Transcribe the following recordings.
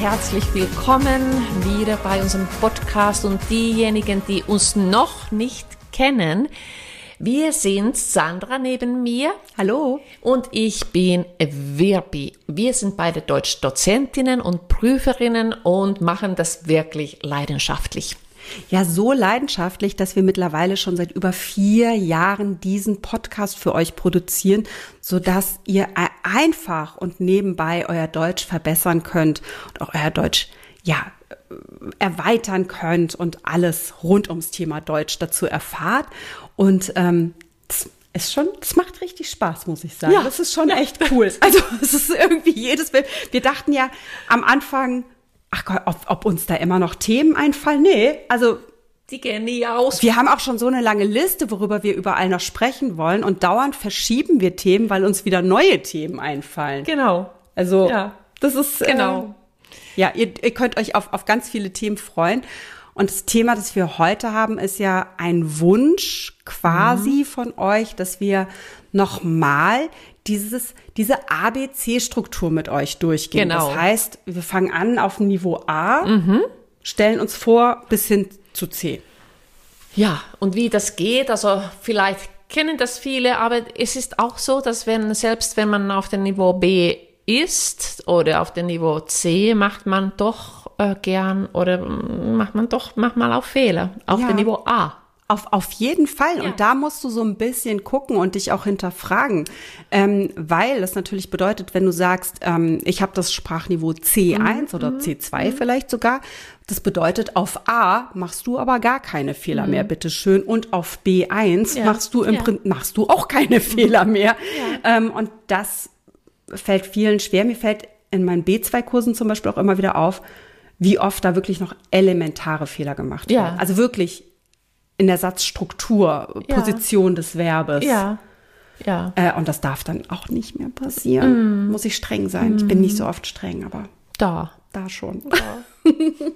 herzlich willkommen wieder bei unserem Podcast und diejenigen, die uns noch nicht kennen. Wir sind Sandra neben mir. Hallo. Und ich bin Virbi. Wir sind beide Deutschdozentinnen und Prüferinnen und machen das wirklich leidenschaftlich. Ja, so leidenschaftlich, dass wir mittlerweile schon seit über 4 Jahren diesen Podcast für euch produzieren, sodass ihr einfach und nebenbei euer Deutsch verbessern könnt und auch euer Deutsch, erweitern könnt und alles rund ums Thema Deutsch dazu erfahrt. Und das macht richtig Spaß, muss ich sagen. Ja. Das ist schon echt cool. Also es ist irgendwie wir dachten ja am Anfang, ach Gott, ob uns da immer noch Themen einfallen? Nee, also die gehen nie aus. Wir haben auch schon so eine lange Liste, worüber wir überall noch sprechen wollen und dauernd verschieben wir Themen, weil uns wieder neue Themen einfallen. Genau. Also das ist genau. Ihr könnt euch auf ganz viele Themen freuen. Und das Thema, das wir heute haben, ist ja ein Wunsch quasi von euch, dass wir nochmal diese ABC-Struktur mit euch durchgehen. Genau. Das heißt, wir fangen an auf Niveau A, stellen uns vor bis hin zu C. Ja, und wie das geht, also vielleicht kennen das viele, aber es ist auch so, dass selbst wenn man auf dem Niveau B ist oder auf dem Niveau C, macht man doch gern oder macht man doch manchmal auch Fehler auf dem Niveau A. Auf jeden Fall. Ja. Und da musst du so ein bisschen gucken und dich auch hinterfragen, weil das natürlich bedeutet, wenn du sagst, ich habe das Sprachniveau C1 oder C2 vielleicht sogar, das bedeutet, auf A machst du aber gar keine Fehler mehr, bitteschön. Und auf B1 machst du auch keine Fehler mehr. Ja. Und das fällt vielen schwer. Mir fällt in meinen B2-Kursen zum Beispiel auch immer wieder auf, wie oft da wirklich noch elementare Fehler gemacht werden. Also wirklich in der Satzstruktur, Position des Verbes. Ja. Und das darf dann auch nicht mehr passieren. Muss ich streng sein. Ich bin nicht so oft streng, aber da schon. Ja.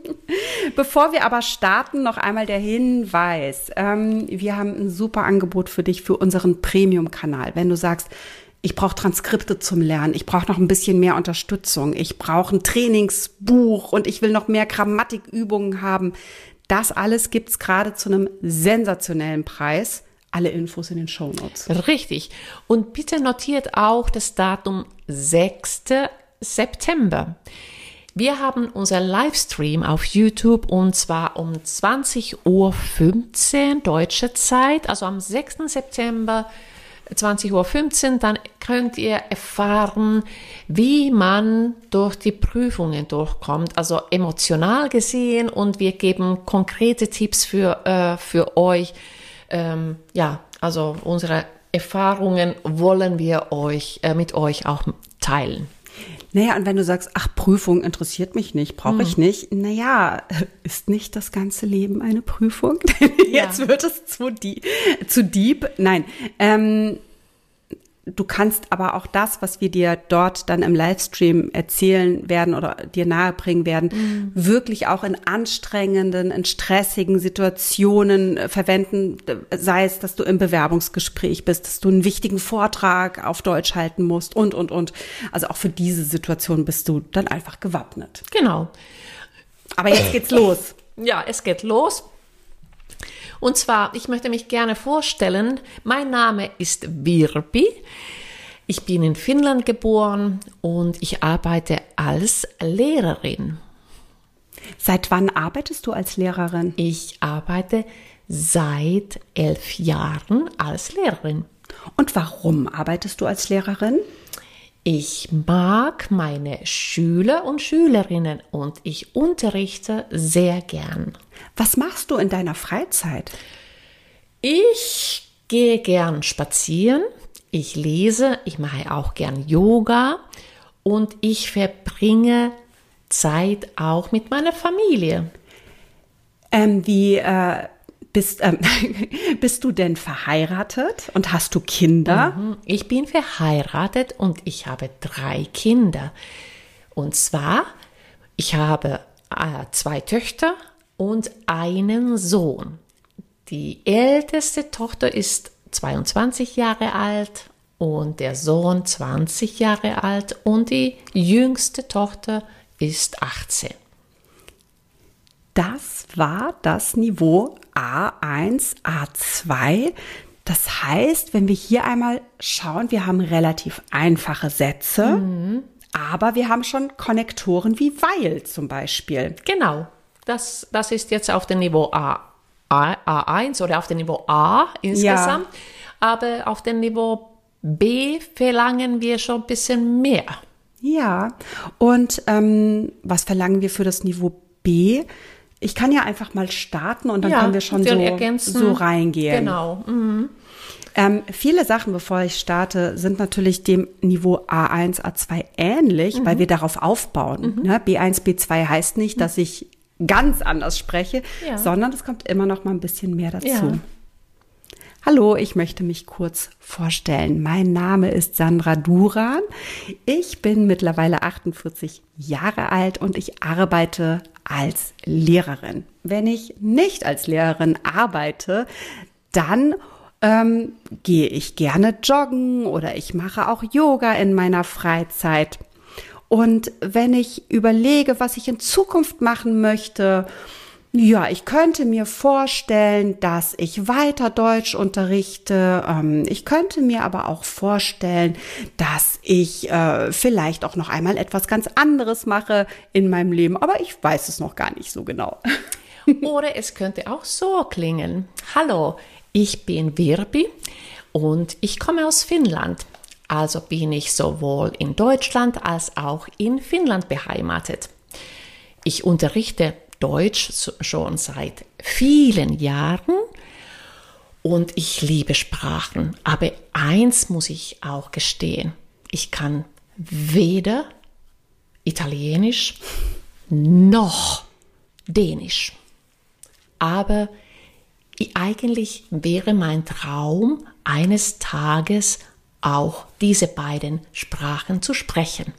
Bevor wir aber starten, noch einmal der Hinweis. Wir haben ein super Angebot für dich für unseren Premium-Kanal. Wenn du sagst, ich brauche Transkripte zum Lernen, ich brauche noch ein bisschen mehr Unterstützung, ich brauche ein Trainingsbuch und ich will noch mehr Grammatikübungen haben. Das alles gibt's gerade zu einem sensationellen Preis. Alle Infos in den Shownotes. Richtig. Und bitte notiert auch das Datum 6. September. Wir haben unser Livestream auf YouTube und zwar um 20:15 Uhr deutsche Zeit, also am 6. September 20:15 Uhr, dann könnt ihr erfahren, wie man durch die Prüfungen durchkommt, also emotional gesehen, und wir geben konkrete Tipps für euch. Also unsere Erfahrungen wollen wir mit euch auch teilen. Naja, und wenn du sagst, ach, Prüfung interessiert mich nicht, brauche ich nicht. Naja, ist nicht das ganze Leben eine Prüfung? Jetzt wird es zu deep. Nein, du kannst aber auch das, was wir dir dort dann im Livestream erzählen werden oder dir nahebringen werden, wirklich auch in anstrengenden, in stressigen Situationen verwenden, sei es, dass du im Bewerbungsgespräch bist, dass du einen wichtigen Vortrag auf Deutsch halten musst und. Also auch für diese Situation bist du dann einfach gewappnet. Genau. Aber jetzt geht's los. Ja, es geht los. Und zwar, ich möchte mich gerne vorstellen, mein Name ist Virbi, ich bin in Finnland geboren und ich arbeite als Lehrerin. Seit wann arbeitest du als Lehrerin? Ich arbeite seit 11 Jahren als Lehrerin. Und warum arbeitest du als Lehrerin? Ich mag meine Schüler und Schülerinnen und ich unterrichte sehr gern. Was machst du in deiner Freizeit? Ich gehe gern spazieren, ich lese, ich mache auch gern Yoga und ich verbringe Zeit auch mit meiner Familie. Bist du denn verheiratet und hast du Kinder? Ich bin verheiratet und ich habe 3 Kinder. Und zwar, ich habe 2 Töchter und einen Sohn. Die älteste Tochter ist 22 Jahre alt und der Sohn 20 Jahre alt und die jüngste Tochter ist 18. Das war das Niveau A1, A2. Das heißt, wenn wir hier einmal schauen, wir haben relativ einfache Sätze, aber wir haben schon Konnektoren wie weil zum Beispiel. Genau, das ist jetzt auf dem Niveau A1 oder auf dem Niveau A insgesamt, aber auf dem Niveau B verlangen wir schon ein bisschen mehr. Ja, und was verlangen wir für das Niveau B? Ich kann ja einfach mal starten und dann können wir schon so reingehen. Genau. Viele Sachen, bevor ich starte, sind natürlich dem Niveau A1, A2 ähnlich, weil wir darauf aufbauen. Ne? B1, B2 heißt nicht, dass ich ganz anders spreche, sondern es kommt immer noch mal ein bisschen mehr dazu. Ja. Hallo, ich möchte mich kurz vorstellen. Mein Name ist Sandra Duran. Ich bin mittlerweile 48 Jahre alt und ich arbeite als Lehrerin. Wenn ich nicht als Lehrerin arbeite, dann gehe ich gerne joggen oder ich mache auch Yoga in meiner Freizeit. Und wenn ich überlege, was ich in Zukunft machen möchte, ja, ich könnte mir vorstellen, dass ich weiter Deutsch unterrichte. Ich könnte mir aber auch vorstellen, dass ich vielleicht auch noch einmal etwas ganz anderes mache in meinem Leben. Aber ich weiß es noch gar nicht so genau. Oder es könnte auch so klingen. Hallo, ich bin Virpi und ich komme aus Finnland. Also bin ich sowohl in Deutschland als auch in Finnland beheimatet. Ich unterrichte Deutsch schon seit vielen Jahren und ich liebe Sprachen. Aber eins muss ich auch gestehen, ich kann weder Italienisch noch Dänisch. Aber eigentlich wäre mein Traum, eines Tages auch diese beiden Sprachen zu sprechen.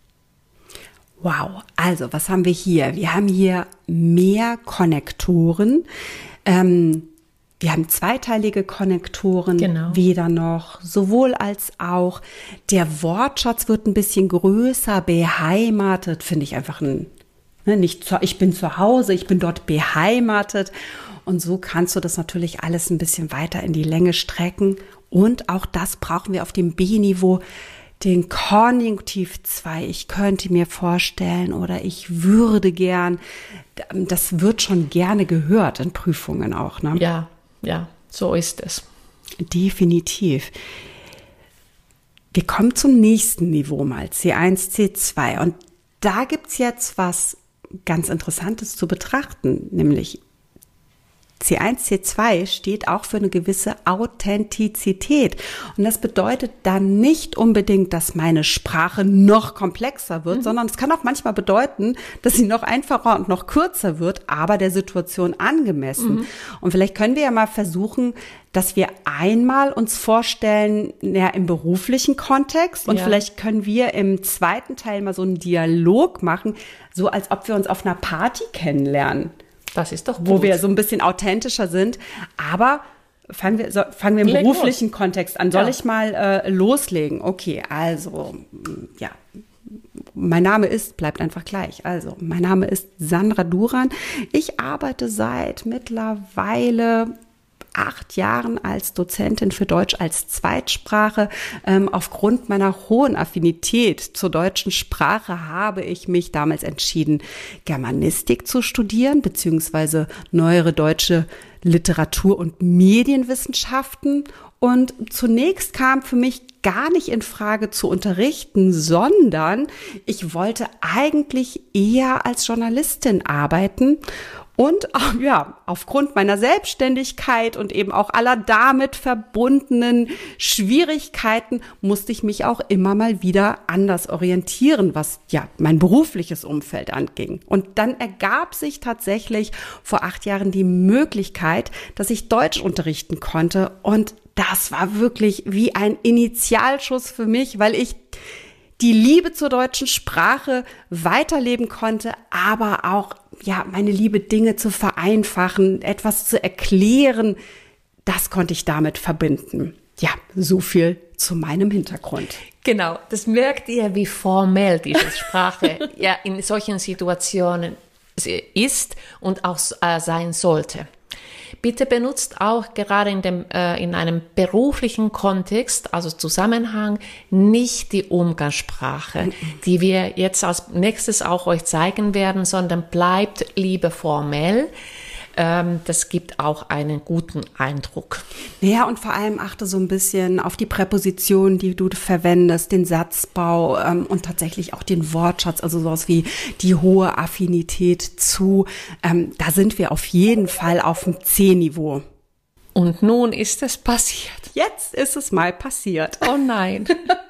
Wow, also was haben wir hier? Wir haben hier mehr Konnektoren. Wir haben zweiteilige Konnektoren wieder noch, sowohl als auch. Der Wortschatz wird ein bisschen größer, beheimatet, finde ich einfach ich bin zu Hause, ich bin dort beheimatet. Und so kannst du das natürlich alles ein bisschen weiter in die Länge strecken. Und auch das brauchen wir auf dem B-Niveau. Den Konjunktiv 2, ich könnte mir vorstellen oder ich würde gern, das wird schon gerne gehört in Prüfungen auch, ne? Ja, so ist es. Definitiv. Wir kommen zum nächsten Niveau mal, C1, C2. Und da gibt's jetzt was ganz Interessantes zu betrachten, nämlich C1, C2 steht auch für eine gewisse Authentizität. Und das bedeutet dann nicht unbedingt, dass meine Sprache noch komplexer wird, sondern es kann auch manchmal bedeuten, dass sie noch einfacher und noch kürzer wird, aber der Situation angemessen. Und vielleicht können wir ja mal versuchen, dass wir einmal uns vorstellen, im beruflichen Kontext und vielleicht können wir im zweiten Teil mal so einen Dialog machen, so als ob wir uns auf einer Party kennenlernen. Das ist doch gut. Wo wir so ein bisschen authentischer sind. Aber fangen wir im beruflichen Kontext an. Soll ich mal loslegen? Okay, also, mein Name bleibt einfach gleich. Also, mein Name ist Sandra Duran. Ich arbeite seit mittlerweile 8 Jahren als Dozentin für Deutsch als Zweitsprache. Aufgrund meiner hohen Affinität zur deutschen Sprache habe ich mich damals entschieden, Germanistik zu studieren, beziehungsweise neuere deutsche Literatur- und Medienwissenschaften. Und zunächst kam für mich gar nicht in Frage zu unterrichten, sondern ich wollte eigentlich eher als Journalistin arbeiten. Und aufgrund meiner Selbstständigkeit und eben auch aller damit verbundenen Schwierigkeiten musste ich mich auch immer mal wieder anders orientieren, was mein berufliches Umfeld anging. Und dann ergab sich tatsächlich vor 8 Jahren die Möglichkeit, dass ich Deutsch unterrichten konnte. Und das war wirklich wie ein Initialschuss für mich, weil ich die Liebe zur deutschen Sprache weiterleben konnte, aber auch meine Liebe, Dinge zu vereinfachen, etwas zu erklären, das konnte ich damit verbinden. Ja, so viel zu meinem Hintergrund. Genau, das merkt ihr, wie formell diese Sprache ja in solchen Situationen ist und auch sein sollte. Bitte benutzt auch gerade in einem beruflichen Kontext, also Zusammenhang, nicht die Umgangssprache, die wir jetzt als nächstes auch euch zeigen werden, sondern bleibt lieber formell. Das gibt auch einen guten Eindruck. Ja, und vor allem achte so ein bisschen auf die Präpositionen, die du verwendest, den Satzbau und tatsächlich auch den Wortschatz, also sowas wie die hohe Affinität zu. Da sind wir auf jeden Fall auf dem C-Niveau. Und nun ist es passiert. Jetzt ist es mal passiert. Oh nein.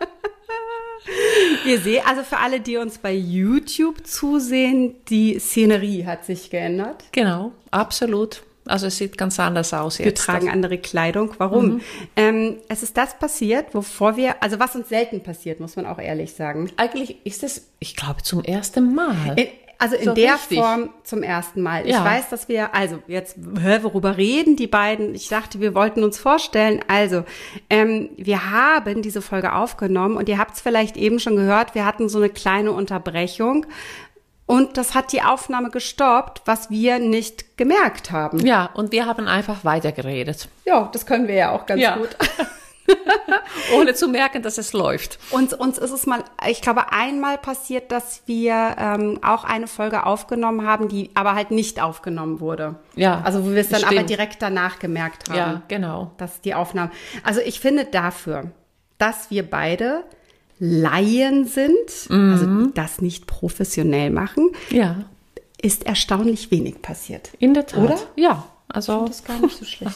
Ihr seht, also für alle, die uns bei YouTube zusehen, die Szenerie hat sich geändert. Genau, absolut. Also es sieht ganz anders aus jetzt. Wir tragen andere Kleidung. Warum? Es ist das passiert, also was uns selten passiert, muss man auch ehrlich sagen. Eigentlich ist es, ich glaube, zum ersten Mal. In so der richtig. Form zum ersten Mal. Ja. Ich weiß, dass jetzt, worüber reden die beiden? Ich dachte, wir wollten uns vorstellen. Also, wir haben diese Folge aufgenommen und ihr habt es vielleicht eben schon gehört, wir hatten so eine kleine Unterbrechung und das hat die Aufnahme gestoppt, was wir nicht gemerkt haben. Ja, und wir haben einfach weitergeredet. Ja, das können wir ja auch ganz gut. Ohne zu merken, dass es läuft. Uns ist es mal, ich glaube, einmal passiert, dass wir auch eine Folge aufgenommen haben, die aber halt nicht aufgenommen wurde. Ja, also wo wir es dann stimmt. aber direkt danach gemerkt haben. Ja, genau. Dass die Aufnahme. Also ich finde dafür, dass wir beide Laien sind, also das nicht professionell machen, Ja, ist erstaunlich wenig passiert. in der Tat. Oder? Ja, also Das ist gar nicht so schlecht.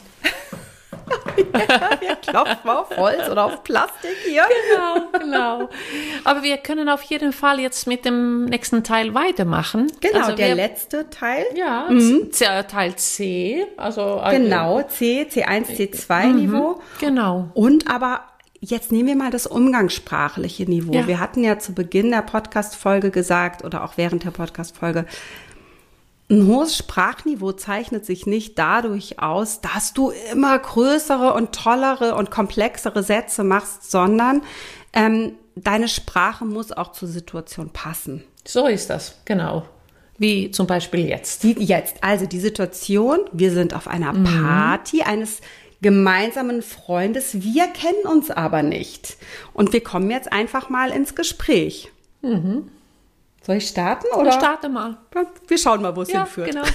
Wir klopfen mal auf Holz oder auf Plastik hier. genau. Aber wir können auf jeden Fall jetzt mit dem nächsten Teil weitermachen. Genau, also der letzte Teil. Ja, Teil C. Also Genau, C1, C2 Niveau. Genau. Und aber jetzt nehmen wir mal das umgangssprachliche Niveau. Ja. Wir hatten ja zu Beginn der Podcast-Folge gesagt oder auch während der Podcast-Folge, ein hohes Sprachniveau zeichnet sich nicht dadurch aus, dass du immer größere und tollere und komplexere Sätze machst, sondern deine Sprache muss auch zur Situation passen. So ist das, genau. Wie zum Beispiel jetzt. Also die Situation, wir sind auf einer Party eines gemeinsamen Freundes, wir kennen uns aber nicht. Und wir kommen jetzt einfach mal ins Gespräch. Soll ich starten? Oder? Starte mal. Wir schauen mal, wo es hinführt. Genau.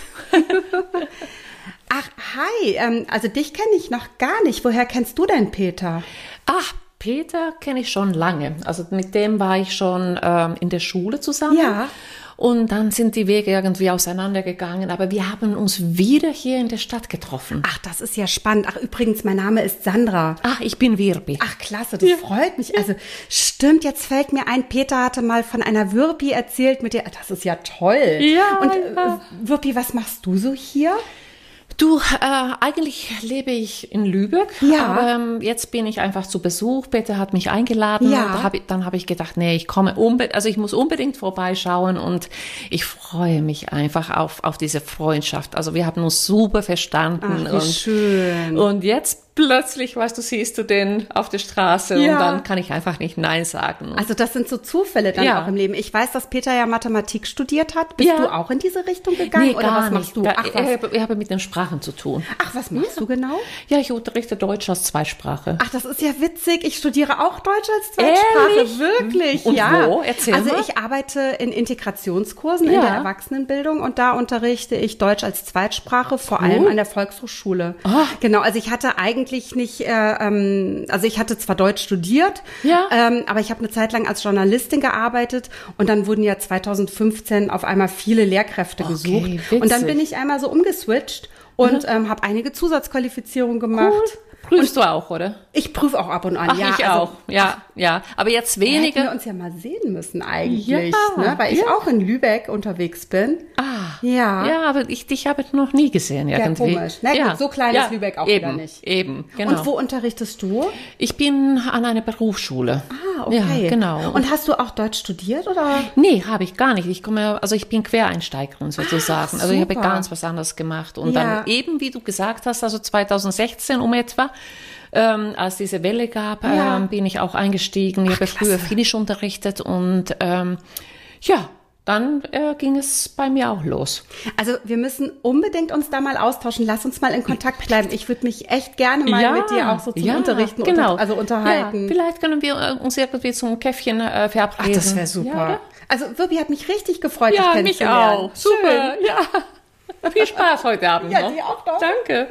Ach, hi, also dich kenne ich noch gar nicht. Woher kennst du denn Peter? Ach, Peter kenne ich schon lange. Also mit dem war ich schon in der Schule zusammen. Ja. Und dann sind die Wege irgendwie auseinandergegangen. Aber wir haben uns wieder hier in der Stadt getroffen. Ach, das ist ja spannend. Ach, übrigens, mein Name ist Sandra. Ach, ich bin Wirbi. Ach, klasse, das freut mich. Also, stimmt, jetzt fällt mir ein, Peter hatte mal von einer Wirbi erzählt mit dir. Das ist ja toll. Ja, Und ja. Wirbi, was machst du so hier? Du, eigentlich lebe ich in Lübeck, Ja. aber jetzt bin ich einfach zu Besuch. Peter hat mich eingeladen. Ja. Und dann habe ich gedacht, nee, ich muss unbedingt vorbeischauen und ich freue mich einfach auf diese Freundschaft. Also wir haben uns super verstanden. Ach, wie schön. Und jetzt plötzlich, siehst du den auf der Straße Ja. und dann kann ich einfach nicht Nein sagen. Also das sind so Zufälle dann Ja. auch im Leben. Ich weiß, dass Peter ja Mathematik studiert hat. Bist Ja. du auch in diese Richtung gegangen? Nee, oder gar was nicht. machst du? Ach, Ich habe mit den Sprachen zu tun. was machst du genau? Ja, ich unterrichte Deutsch als Zweitsprache. Ach, das ist ja witzig. Ich studiere auch Deutsch als Zweitsprache. Ehrlich? Wirklich, Und ja. wo? Erzähl also mal. ich arbeite in Integrationskursen in Ja. der Erwachsenenbildung und da unterrichte ich Deutsch als Zweitsprache, vor allem an der Volkshochschule. Ah. Genau, also ich hatte eigentlich nicht, also ich hatte zwar Deutsch studiert, Ja. aber ich habe eine Zeit lang als Journalistin gearbeitet und dann wurden ja 2015 auf einmal viele Lehrkräfte Okay, gesucht. witzig. Und dann bin ich einmal so umgeswitcht und habe einige Zusatzqualifizierungen gemacht. Cool. Prüfst du auch, oder? Ich prüfe auch ab und an. Ach, ja, ich also, auch. Ja. Aber jetzt Hätten wir weniger. uns ja mal sehen müssen eigentlich, Ja, ne? Weil ich ja. auch in Lübeck unterwegs bin. Ah. Ja. Ja, aber dich habe ich noch nie gesehen irgendwie. komisch. Na gut, so klein ist Lübeck auch eben, wieder nicht. Eben, genau. Und wo unterrichtest du? Ich bin an einer Berufsschule. Ah, okay. Ja, genau. Und hast du auch Deutsch studiert oder? Nee, habe ich gar nicht. Ich bin Quereinsteigerin sozusagen. Also ich habe super. ganz was anderes gemacht. Und Ja. dann eben, wie du gesagt hast, also 2016 um etwa, Als diese Welle gab, bin ich auch eingestiegen. Ich habe früher Finnisch unterrichtet und dann ging es bei mir auch los. Also wir müssen unbedingt uns da mal austauschen. Lass uns mal in Kontakt bleiben. Ich würde mich echt gerne mal mit dir auch so zum Unterrichten unterhalten. Ja, vielleicht können wir uns irgendwie zum Käffchen verabreden. Ach, das wäre super. Ja, also Wirbi hat mich richtig gefreut, dich kennenzulernen. Mich auch. Super. Ja. Viel Spaß heute Abend noch. Dir auch noch. Danke.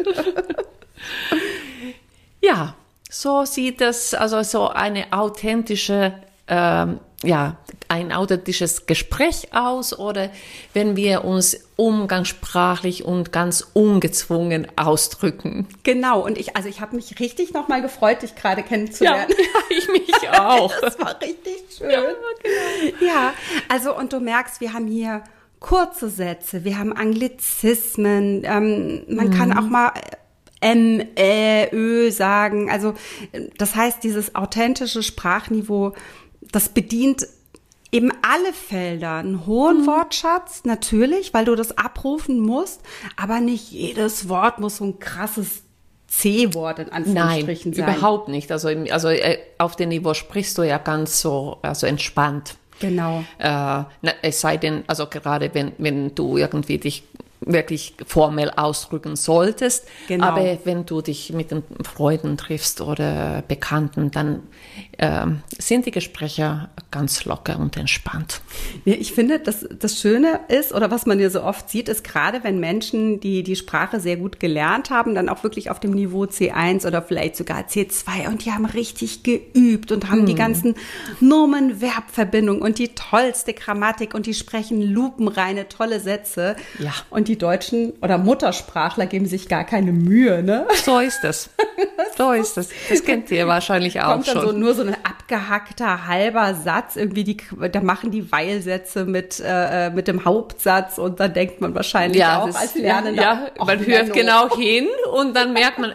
Ja, so sieht es, also so eine authentische ein authentisches Gespräch aus oder wenn wir uns umgangssprachlich und ganz ungezwungen ausdrücken. Genau, und ich habe mich richtig nochmal gefreut, dich gerade kennenzulernen. Ja, ich mich auch. Das war richtig schön. Ja, genau. Ja, also und du merkst, wir haben hier kurze Sätze, wir haben Anglizismen, man kann auch mal Ö sagen. Also das heißt, dieses authentische Sprachniveau, das bedient eben alle Felder. Einen hohen Wortschatz, natürlich, weil du das abrufen musst, aber nicht jedes Wort muss so ein krasses C-Wort in Anführungsstrichen sein. Nein, überhaupt nicht. Also auf dem Niveau sprichst du ja ganz so entspannt. Genau. Es sei denn, also gerade wenn du irgendwie dich wirklich formell ausdrücken solltest. Genau. Aber wenn du dich mit den Freunden triffst oder Bekannten, dann sind die Gespräche ganz locker und entspannt. Ja, ich finde, das Schöne ist, oder was man ja so oft sieht, ist gerade, wenn Menschen, die Sprache sehr gut gelernt haben, dann auch wirklich auf dem Niveau C1 oder vielleicht sogar C2 und die haben richtig geübt und haben die ganzen Nomen-Verb-Verbindungen und die tollste Grammatik und die sprechen lupenreine, tolle Sätze. Ja. Und die Deutschen oder Muttersprachler geben sich gar keine Mühe, ne? So ist es. So ist es. Das kennt ihr wahrscheinlich auch schon. Kommt dann nur so ein abgehackter halber Satz, irgendwie da machen die Weilsätze mit dem Hauptsatz und dann denkt man wahrscheinlich auch als Lernender. Ja, man hört genau hin und dann merkt man,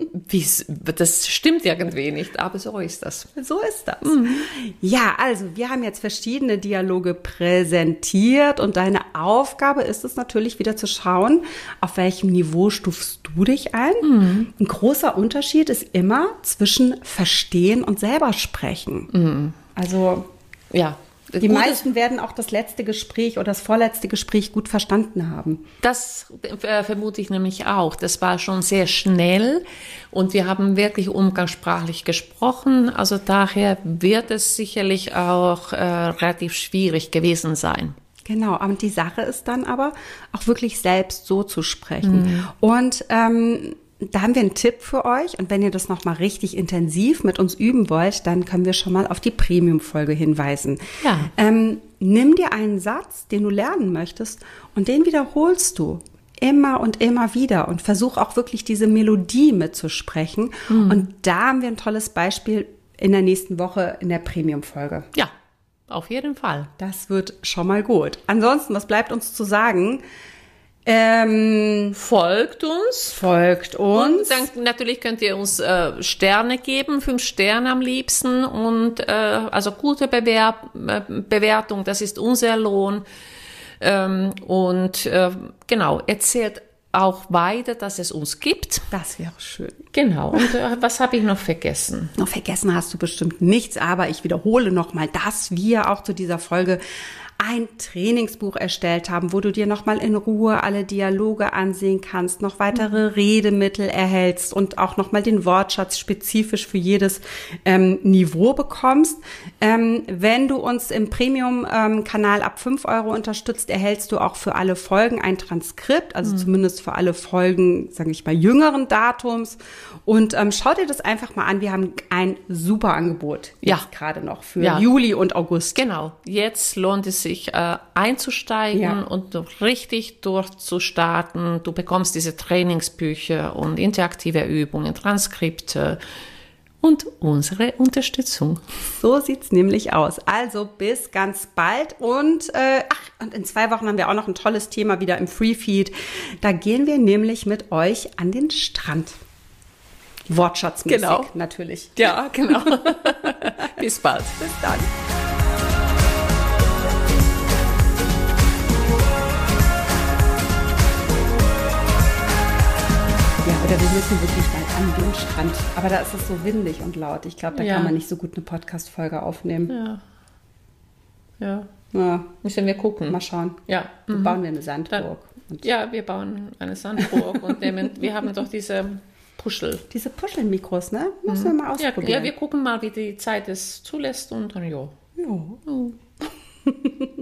das stimmt irgendwie nicht, aber so ist das. So ist das. Ja, also wir haben jetzt verschiedene Dialoge präsentiert und deine Aufgabe ist es natürlich wieder zu schauen, auf welchem Niveau stufst du dich ein. Ein großer Unterschied ist immer zwischen verstehen und selber sprechen. Also ja, die meisten werden auch das letzte Gespräch oder das vorletzte Gespräch gut verstanden haben. Das vermute ich nämlich auch. Das war schon sehr schnell und wir haben wirklich umgangssprachlich gesprochen. Also daher wird es sicherlich auch relativ schwierig gewesen sein. Genau, und die Sache ist dann aber auch wirklich selbst so zu sprechen. Und da haben wir einen Tipp für euch. Und wenn ihr das nochmal richtig intensiv mit uns üben wollt, dann können wir schon mal auf die Premium-Folge hinweisen. Ja. Nimm dir einen Satz, den du lernen möchtest, und den wiederholst du immer und immer wieder und versuch auch wirklich diese Melodie mitzusprechen. Und da haben wir ein tolles Beispiel in der nächsten Woche in der Premium-Folge. Ja, auf jeden Fall. Das wird schon mal gut. Ansonsten, was bleibt uns zu sagen? Folgt uns. Und dann natürlich könnt ihr uns Sterne geben, 5 Sterne am liebsten und also gute Bewertung, das ist unser Lohn. Genau, erzählt auch weiter, dass es uns gibt. Das wäre schön. Genau. Und was habe ich noch vergessen? Noch vergessen hast du bestimmt nichts, aber ich wiederhole nochmal, dass wir auch zu dieser Folge ein Trainingsbuch erstellt haben, wo du dir nochmal in Ruhe alle Dialoge ansehen kannst, noch weitere Redemittel erhältst und auch nochmal den Wortschatz spezifisch für jedes Niveau bekommst. Wenn du uns im Premium-Kanal ab 5 € unterstützt, erhältst du auch für alle Folgen ein Transkript, also zumindest für alle Folgen, sage ich mal, jüngeren Datums. Und schau dir das einfach mal an. Wir haben ein super Angebot jetzt gerade noch für Juli und August. Genau, jetzt lohnt es sich einzusteigen und richtig durchzustarten. Du bekommst diese Trainingsbücher und interaktive Übungen, Transkripte und unsere Unterstützung. So sieht's nämlich aus. Also bis ganz bald und und in 2 Wochen haben wir auch noch ein tolles Thema wieder im Freefeed. Da gehen wir nämlich mit euch an den Strand. Wortschatzmäßig natürlich. Ja, genau. Bis bald. Bis dann. Oder wir müssen wirklich mal an den Strand. Aber da ist es so windig und laut. Ich glaube, da kann man nicht so gut eine Podcast-Folge aufnehmen. Ja. Müssen wir gucken. Mal schauen. Ja. Bauen wir eine Sandburg. Wir bauen eine Sandburg und wir haben doch diese Puschel. Diese Puschelmikros, ne? Müssen wir mal ausprobieren. Ja, wir gucken mal, wie die Zeit es zulässt und dann ja.